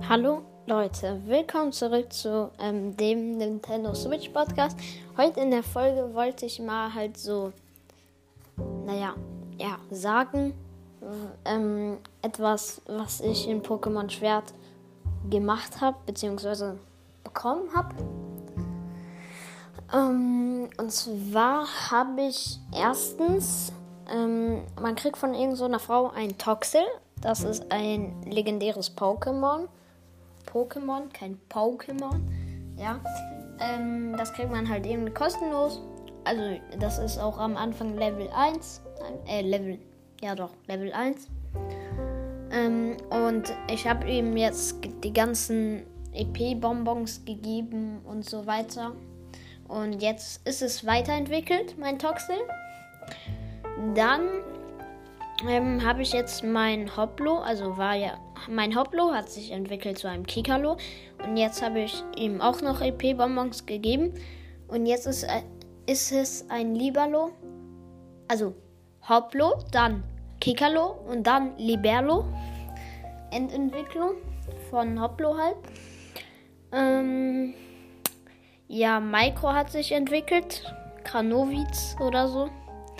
Hallo Leute, willkommen zurück zu dem Nintendo Switch Podcast. Heute in der Folge wollte ich mal halt so, sagen, etwas, was ich in Pokémon Schwert gemacht habe, beziehungsweise bekommen habe. Und zwar habe ich erstens, man kriegt von irgendeiner Frau ein Toxel. Das ist ein legendäres Pokémon, kein Pokémon. Ja. Das kriegt man halt irgendwie kostenlos. Also das ist auch am Anfang Level 1. Level 1. Und ich habe ihm jetzt die ganzen EP-Bonbons gegeben und so weiter. Und jetzt ist es weiterentwickelt, mein Toxel. Dann habe ich jetzt mein Hoplo, mein Hoplo hat sich entwickelt zu einem Kikalo. Und jetzt habe ich ihm auch noch EP-Bonbons gegeben. Und jetzt ist es ein Libero. Also Hoplo, dann Kikalo und dann Liberlo. Endentwicklung von Hoplo halt. Micro hat sich entwickelt. Kranowitz oder so.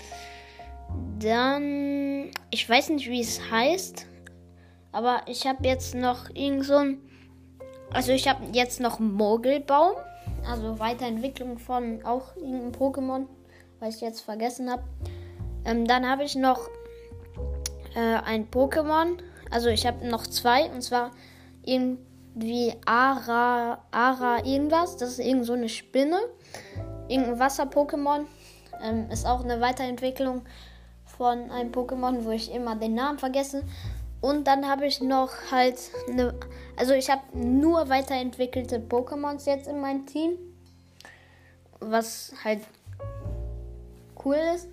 Dann, ich weiß nicht, wie es heißt, aber ich habe jetzt noch ich habe jetzt noch Mogelbaum, also Weiterentwicklung von auch irgendeinem Pokémon, was ich jetzt vergessen habe. Dann habe ich noch ein Pokémon, also ich habe noch zwei, und zwar irgendwie Ara irgendwas, das ist irgend so eine Spinne, irgendein Wasser-Pokémon, ist auch eine Weiterentwicklung von einem Pokémon, wo ich immer den Namen vergesse. Und dann habe ich noch halt ich habe nur weiterentwickelte Pokémons jetzt in meinem Team, was halt cool ist.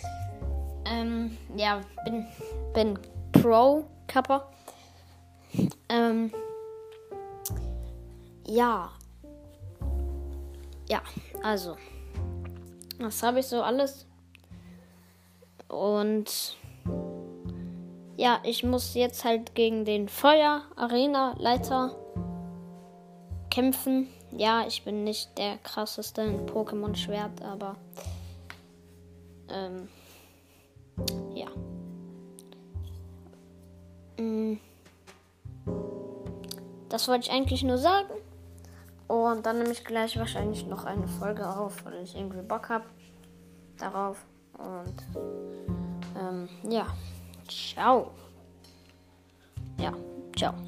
Bin Pro-Kapper. Also, das habe ich so alles. Und ja, ich muss jetzt halt gegen den Feuer-Arena-Leiter kämpfen. Ja, ich bin nicht der krasseste in Pokémon-Schwert, aber ja. Das wollte ich eigentlich nur sagen. Und dann nehme ich gleich wahrscheinlich noch eine Folge auf, weil ich irgendwie Bock habe darauf. Und ciao. Ja, ciao.